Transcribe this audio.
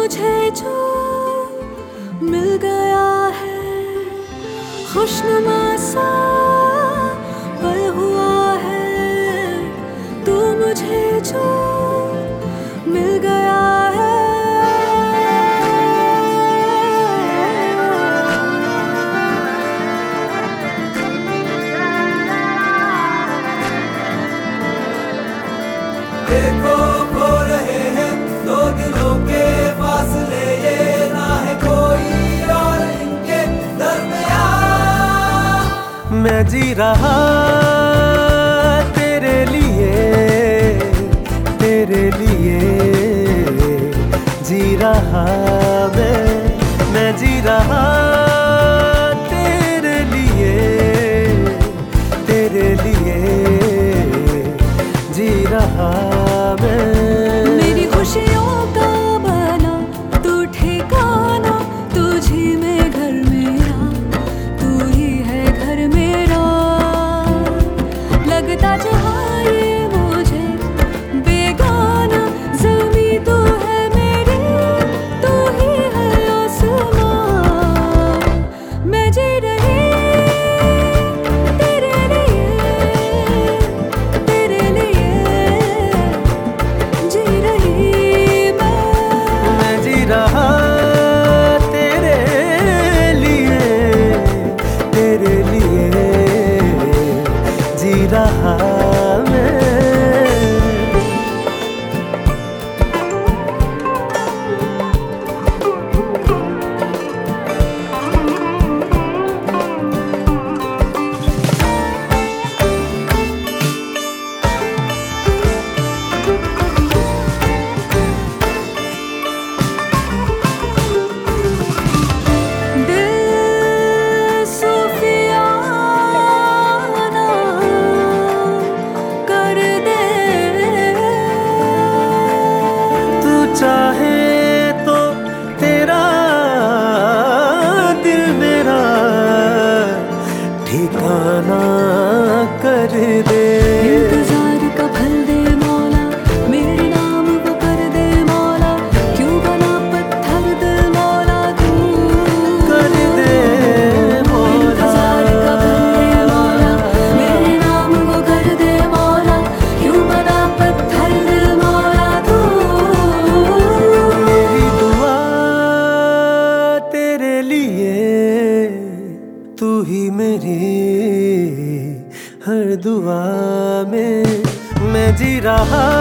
मुझे जो मिल गया है, खुशनुमा सा पल हुआ है। तू मुझे जो मिल गया है। देखो खो रहे हैं दो दिलों के फासले, ये ना है कोई और इनके दरमियान। मैं जी रहा तेरे लिए जी रहा मैं जी रहा तेरे लिए जी रहा मैं। मेरी खुशियों का बना तू ठिकाना, तुझी में घर मेरा, तू ही है घर मेरा। लगता जहाँ ये मुझे बेगाना, ज़मीं तू है मेरी, तू ही है आसमां। मैं जी रही रहा मैं। चाहे तो तेरा दिल मेरा ठिकाना कर दे। इंतजार का फल दे मौला, मेरे नाम वो कर दे मौला। क्यों बना पत्थर दिल मौला, तू कर दे मौला। इंतजार का फल दे मौला, मेरे नाम वो कर दे मौला। क्यों बना पत्थर दिल मौला, तू। तू ही मेरी हर दुआ में मैं जी रहा